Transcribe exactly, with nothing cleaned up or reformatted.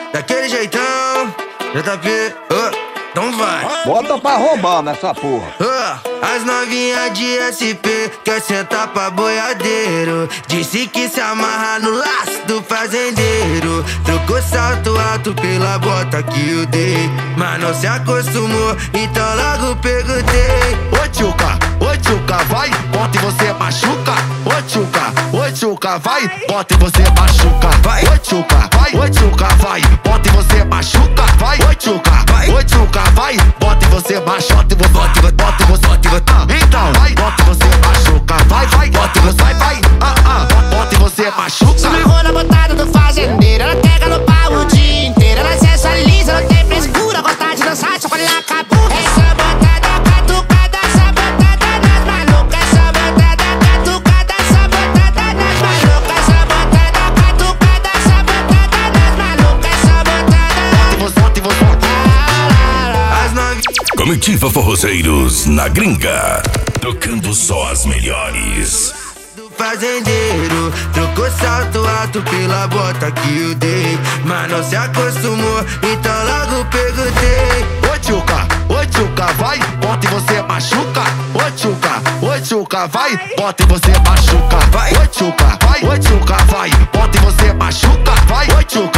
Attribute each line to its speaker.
Speaker 1: daquele jeitão, J P, oh, então vai.
Speaker 2: Bota pra roubar nessa porra.
Speaker 1: Oh, as novinhas de S P quer sentar pra boiadeiro. Disse que se amarra no laço do fazendeiro. Trocou salto alto pela bota que eu dei, mas não se acostumou, então logo perguntei.
Speaker 3: Ô tchuca, ô tchuca, vai, bota e você machuca. Ô tchuca, ô tchuca, vai, bota e você machuca.
Speaker 1: Vai.
Speaker 3: Ô tchuca, vai, ô tchuca, vai, bota e você machuca. Vai, ô tchuca,
Speaker 1: Vai.
Speaker 3: ô tchuca, vai, bota e você machuca. Bota e você, bota e você, bota e você. Ah, então, vai, bota e você machuca. Vai, vai, bota e você, vai, vai. Ah, ah, bota e você machuca.
Speaker 4: Se amarrou na botada do fazendeiro, ela pega no pau o dia inteiro. Ela sensualiza, não tem frescura, gosta de dançar, só quando ela acabou. Essa botada catucada, essa botada nas malucas. Essa botada catucada, essa botada nas malucas. Essa botada catucada, essa botada nas malucas. Essa botada.
Speaker 3: Bota e você, bota e você.
Speaker 1: As novinhas
Speaker 5: Comitiva Forrozeiros na gringa, tocando só as melhores.
Speaker 1: do fazendeiro. Trocou salto alto pela bota que eu dei, mas não se acostumou, então logo perguntei.
Speaker 3: Ô tchuca, ô tchuca, vai, bota e você machuca. Ô tchuca, ô tchuca, vai, bota e você machuca.
Speaker 1: Vai.
Speaker 3: Ô tchuca, vai, ô tchuca, vai, bota e você machuca. Vai, ô tchuca.